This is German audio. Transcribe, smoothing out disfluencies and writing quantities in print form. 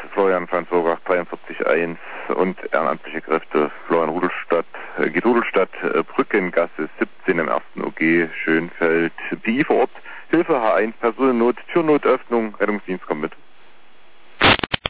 Florian Franz Wogach 43.1 und ehrenamtliche Kräfte Florian Rudelstadt, geht Rudelstadt, Brückengasse 17 im 1. OG, Schönfeld, PI vor Ort, Hilfe H1, Personennot, Türnotöffnung, Rettungsdienst kommt mit.